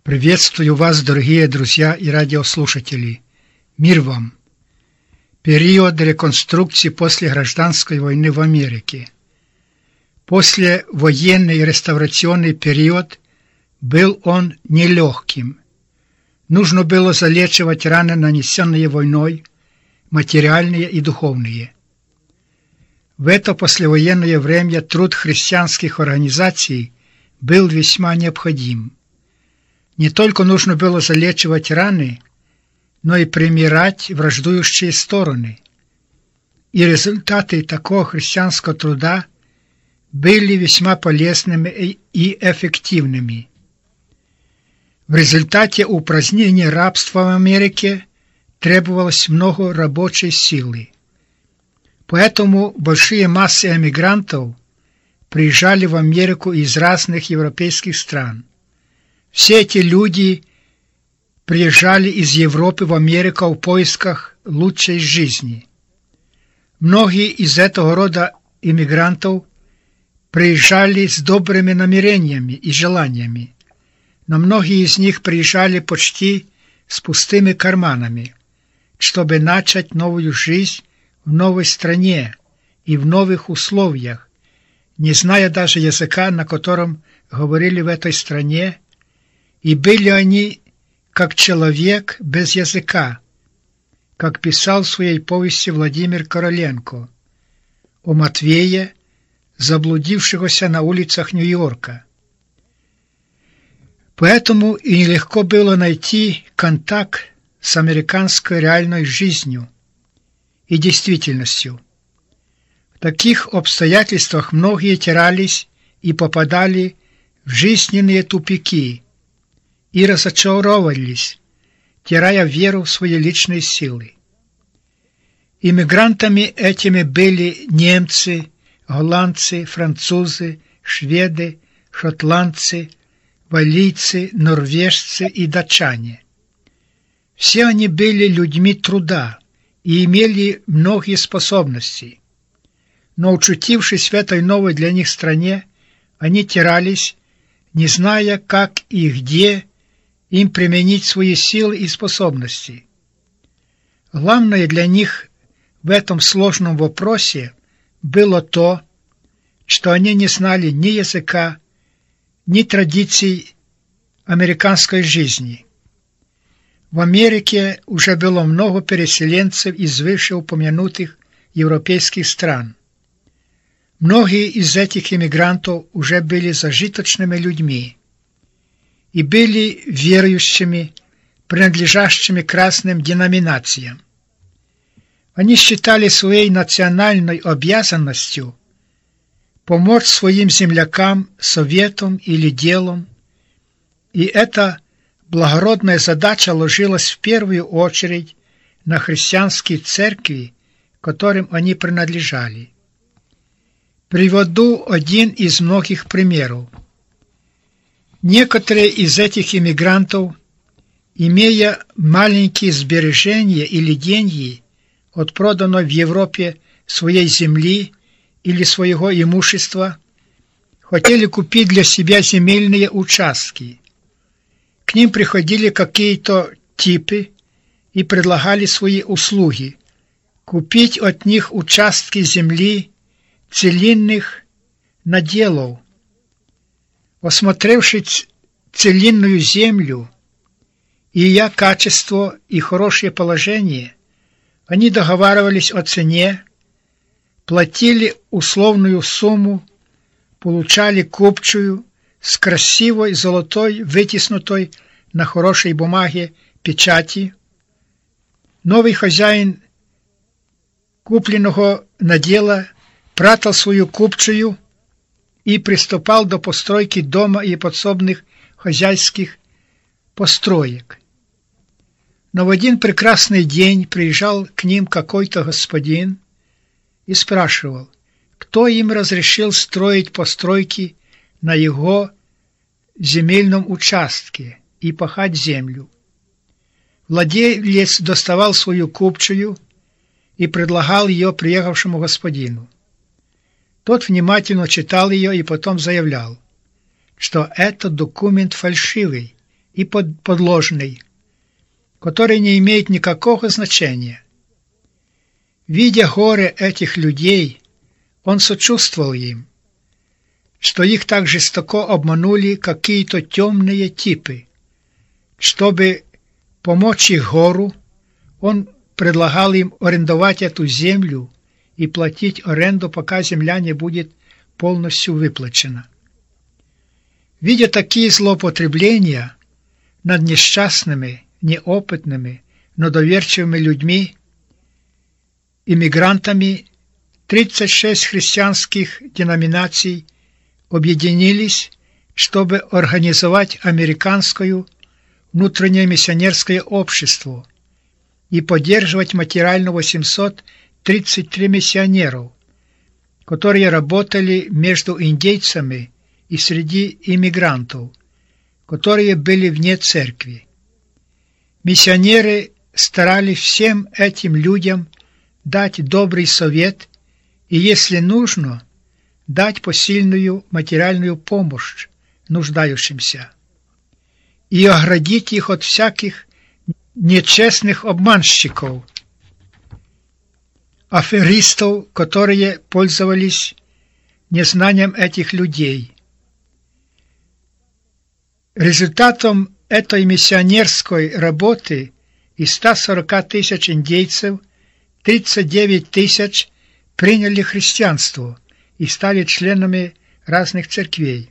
Приветствую вас, дорогие друзья и радиослушатели. Мир вам! Период реконструкции после гражданской войны в Америке. Послевоенный и реставрационный период был он нелегким. Нужно было залечивать раны, нанесенные войной, материальные и духовные. В это послевоенное время труд христианских организаций был весьма необходим. Не только нужно было залечивать раны, но и примирять враждующие стороны. И результаты такого христианского труда были весьма полезными и эффективными. В результате упразднения рабства в Америке требовалось много рабочей силы. Поэтому большие массы эмигрантов приезжали в Америку из разных европейских стран. Все эти люди приезжали из Европы в Америку в поисках лучшей жизни. Многие из этого рода иммигрантов приезжали с добрыми намерениями и желаниями, но многие из них приезжали почти с пустыми карманами, чтобы начать новую жизнь в новой стране и в новых условиях, не зная даже языка, на котором говорили в этой стране, и были они как человек без языка, как писал в своей повести Владимир Короленко о Матвее, заблудившегося на улицах Нью-Йорка. Поэтому и нелегко было найти контакт с американской реальной жизнью и действительностью. В таких обстоятельствах многие терялись и попадали в жизненные тупики и разочаровывались, теряя веру в свои личные силы. Иммигрантами этими были немцы, голландцы, французы, шведы, шотландцы, валлийцы, норвежцы и датчане. Все они были людьми труда и имели многие способности. Но, очутившись в этой новой для них стране, они терялись, не зная, как и где им применить свои силы и способности. Главное для них в этом сложном вопросе было то, что они не знали ни языка, ни традиций американской жизни. В Америке уже было много переселенцев из вышеупомянутых европейских стран. Многие из этих иммигрантов уже были зажиточными людьми и были верующими, принадлежащими к разным деноминациям. Они считали своей национальной обязанностью помочь своим землякам советом или делом, и эта благородная задача ложилась в первую очередь на христианские церкви, которым они принадлежали. Приведу один из многих примеров. Некоторые из этих иммигрантов, имея маленькие сбережения или деньги от проданной в Европе своей земли или своего имущества, хотели купить для себя земельные участки. К ним приходили какие-то типы и предлагали свои услуги, купить от них участки земли целинных наделов. Осмотревшись целинную землю и ее качество и хорошее положение, они договаривались о цене, платили условную сумму, получали купчую с красивой золотой, вытиснутой на хорошей бумаге печати. Новый хозяин купленного надела прятал свою купчую и приступал до постройки дома и подсобных хозяйских построек. Но в один прекрасный день приезжал к ним какой-то господин и спрашивал, кто им разрешил строить постройки на его земельном участке и пахать землю. Владелец доставал свою купчую и предлагал ее приехавшему господину. Тот внимательно читал ее и потом заявлял, что это документ фальшивый, и подложный, который не имеет никакого значения. Видя горе этих людей, он сочувствовал им, что их так жестоко обманули какие-то темные типы. Чтобы помочь их гору, он предлагал им арендовать эту землю и платить аренду, пока земля не будет полностью выплачена. Видя такие злоупотребления над несчастными, неопытными, но доверчивыми людьми, иммигрантами, 36 христианских деноминаций объединились, чтобы организовать американское внутреннее миссионерское общество и поддерживать материально 833 миссионеров, которые работали между индейцами и среди иммигрантов, которые были вне церкви. Миссионеры старались всем этим людям дать добрый совет и, если нужно, дать посильную материальную помощь нуждающимся и оградить их от всяких нечестных обманщиков, аферистов, которые пользовались незнанием этих людей. Результатом этой миссионерской работы из 140 тысяч индейцев 39 тысяч приняли христианство и стали членами разных церквей.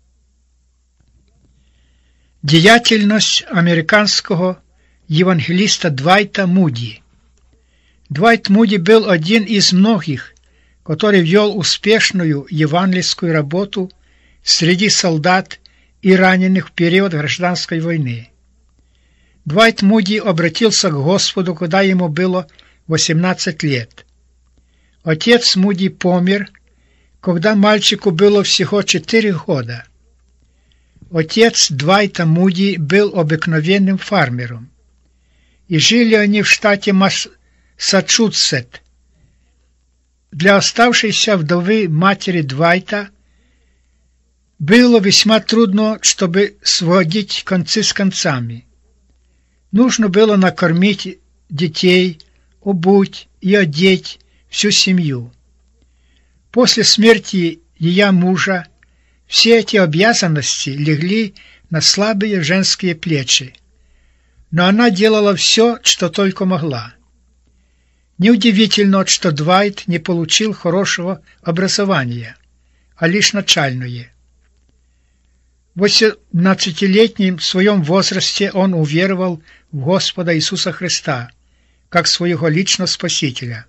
Деятельность американского евангелиста Двайта Муди. Двайт Муди был один из многих, который вел успешную евангельскую работу среди солдат и раненых в период гражданской войны. Двайт Муди обратился к Господу, когда ему было 18 лет. Отец Муди помер, когда мальчику было всего 4 года. Отец Двайта Муди был обыкновенным фермером, и жили они в штате Массачусетс. Для оставшейся вдовы матери Двайта было весьма трудно, чтобы сводить концы с концами. Нужно было накормить детей, обуть и одеть всю семью. После смерти ее мужа все эти обязанности легли на слабые женские плечи, но она делала все, что только могла. Неудивительно, что Двайт не получил хорошего образования, а лишь начальное. В 18-летнем своем возрасте он уверовал в Господа Иисуса Христа как своего личного Спасителя.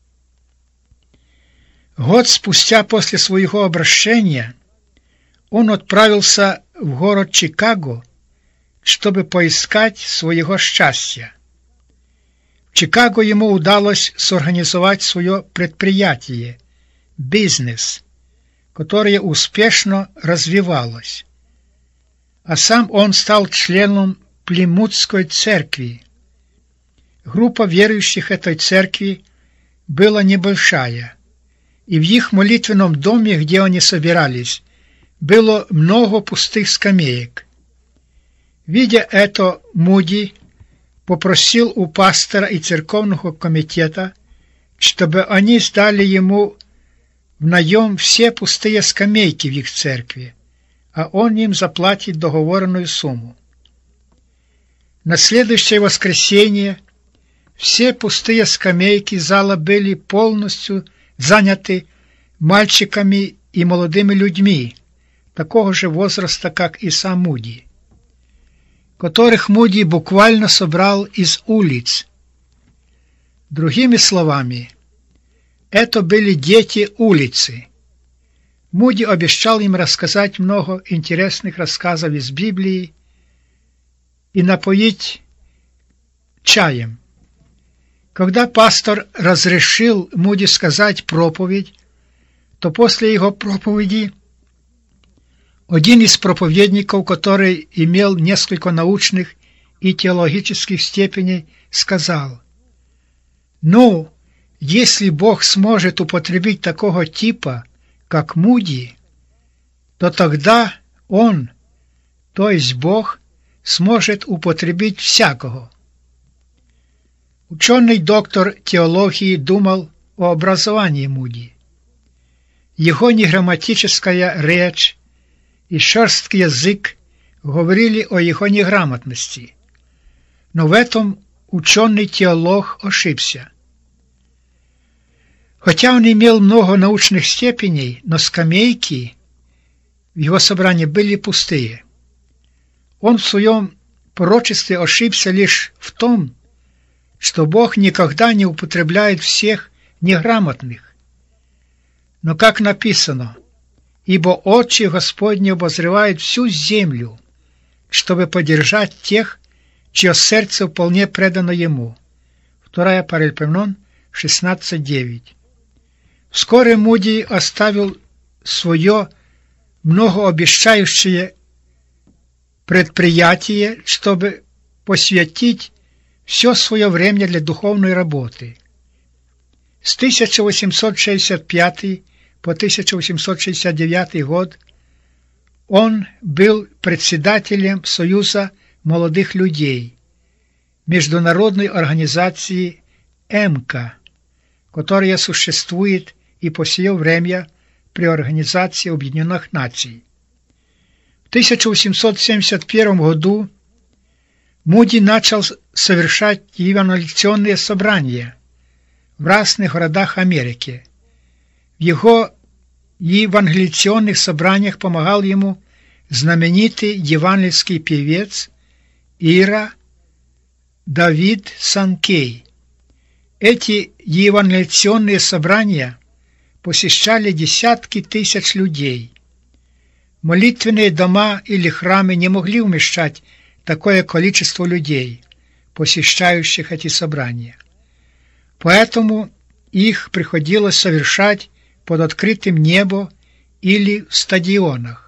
Год спустя после своего обращения он отправился в город Чикаго, чтобы поискать своего счастья. В Чикаго ему удалось сорганизовать свое предприятие, бизнес, которое успешно развивалось. А сам он стал членом Плимутской церкви. Группа верующих этой церкви была небольшая, и в их молитвенном доме, где они собирались, было много пустых скамеек. Видя это, Муди попросил у пастора и церковного комитета, чтобы они сдали ему в наем все пустые скамейки в их церкви, а он им заплатит договоренную сумму. На следующее воскресенье все пустые скамейки зала были полностью заняты мальчиками и молодыми людьми такого же возраста, как и сам Муди, которых Муди буквально собрал из улиц. Другими словами, это были дети улицы. Муди обещал им рассказать много интересных рассказов из Библии и напоить чаем. Когда пастор разрешил Муди сказать проповедь, то после его проповеди один из проповедников, который имел несколько научных и теологических степеней, сказал: «Ну, если Бог сможет употребить такого типа, как Муди, то тогда Он, то есть Бог, сможет употребить всякого. Ученый доктор теологии думал о образовании Муди. Его неграмматическая речь и шерсткий язык говорили о его неграмотности. Но в этом ученый-теолог ошибся. Хотя он имел много научных степеней, но скамейки в его собрании были пустые. Он в своем пророчестве ошибся лишь в том, что Бог никогда не употребляет всех неграмотных. Но как написано, «Ибо очи Господни обозревают всю землю, чтобы поддержать тех, чье сердце вполне предано Ему». 2 Паралипоменон 16:9. Вскоре Муди оставил свое многообещающее предприятие, чтобы посвятить все свое время для духовной работы. С 1865 по 1869 год он был председателем Союза молодых людей, международной организации МК, которая существует и по сие время при Организации Объединенных Наций. В 1871 году Муди начал совершать евангелиционные собрания в разных городах Америки. В его евангелиционных собраниях помогал ему знаменитый евангельский певец Ира Давид Санкей. Эти евангелиционные собрания посещали десятки тысяч людей. Молитвенные дома или храмы не могли вмещать такое количество людей, посещающих эти собрания. Поэтому их приходилось совершать под открытым небом или в стадионах.